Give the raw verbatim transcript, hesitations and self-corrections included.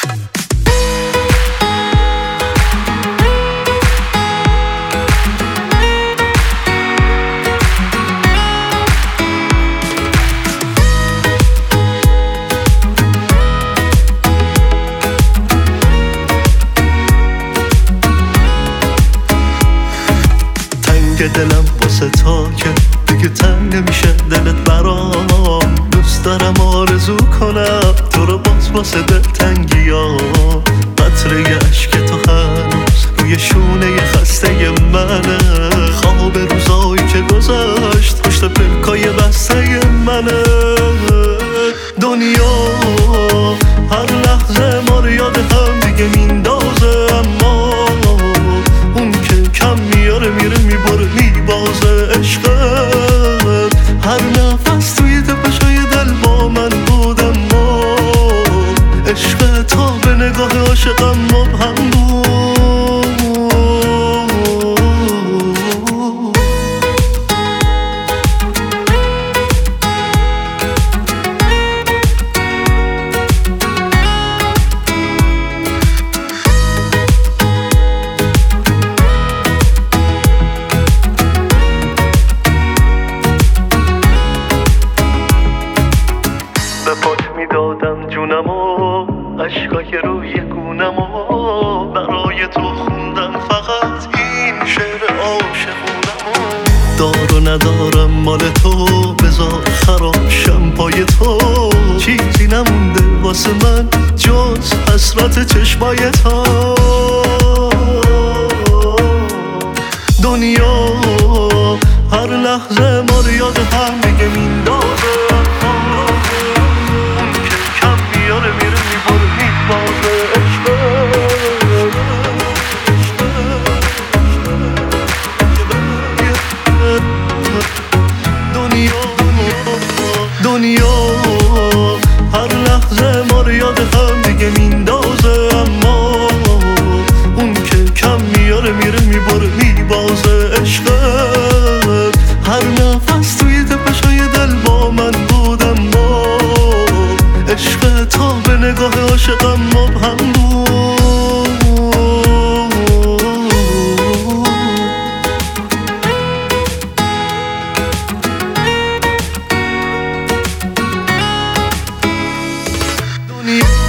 دلم واسه تا که دیگه تنگ نمیشه دلت برام. دوست دارم آرزو کنم تو رو باز واسه دلتنگی ها. قطره اشک تو هنوز روی شونه خسته منه. خواب روزایی که گذشت پشت پلکای بسته منه. دنیا هر لحظه ما رو یاد هم دیگه میندازه، اما اون که کم میاره میره میبره میبازه. عشقت هر نفس توی تپشای دل با من بود، اما عشق تا به نگاه عاشقم مبهم بود. به پات میدادم جونمو، عشقای روی گونمو برای تو خوندم فقط این شعر عاشقونمو. دار و ندارم مال تو، بذار خراب شم پای تو. چیزی نمونده واسه من جز حسرت چشمای تو. دنیا هر لحظه ما رو یاد هم دیگه میندازه، اون که کم میاره میره میبره میبازه. دنیا دنیا هر لحظه ما رو یاد هم دیگه میندازه، اما اون که کم میاره میره میبره میبازه. عشقت هر نفس توی تپشای دل با من بود، اما عشق تا به نگاه عاشقم مبهم بود. دنیا